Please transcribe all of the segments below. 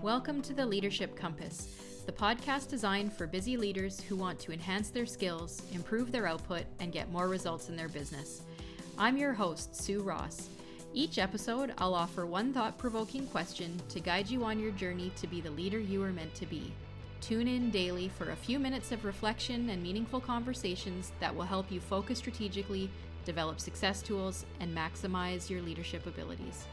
Welcome to the Leadership Compass, the podcast designed for busy leaders who want to enhance their skills, improve their output, and get more results in their business. I'm your host, Sue Ross. Each episode, I'll offer one thought-provoking question to guide you on your journey to be the leader you are meant to be. Tune in daily for a few minutes of reflection and meaningful conversations that will help you focus strategically, develop success tools, and maximize your leadership abilities.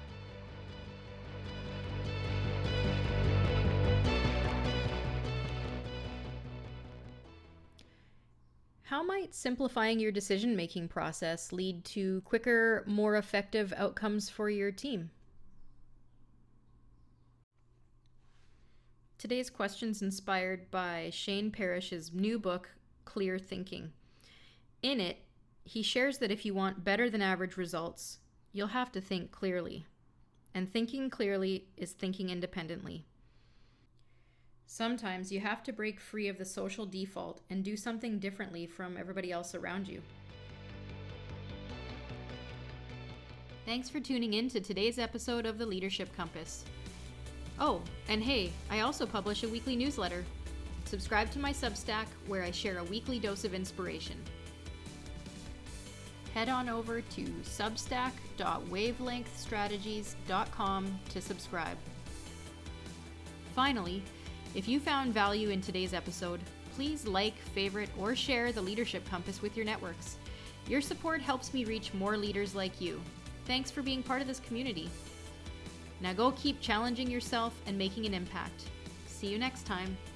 How might simplifying your decision-making process lead to quicker, more effective outcomes for your team? Today's question's inspired by Shane Parrish's new book, Clear Thinking. In it, he shares that if you want better than average results, you'll have to think clearly. And thinking clearly is thinking independently. Sometimes you have to break free of the social default and do something differently from everybody else around you. Thanks for tuning in to today's episode of the Leadership Compass. Oh, and hey, I also publish a weekly newsletter. Subscribe to my Substack where I share a weekly dose of inspiration. Head on over to substack.wavelengthstrategies.com to subscribe. Finally, if you found value in today's episode, please like, favorite, or share the Leadership Compass with your networks. Your support helps me reach more leaders like you. Thanks for being part of this community. Now go keep challenging yourself and making an impact. See you next time.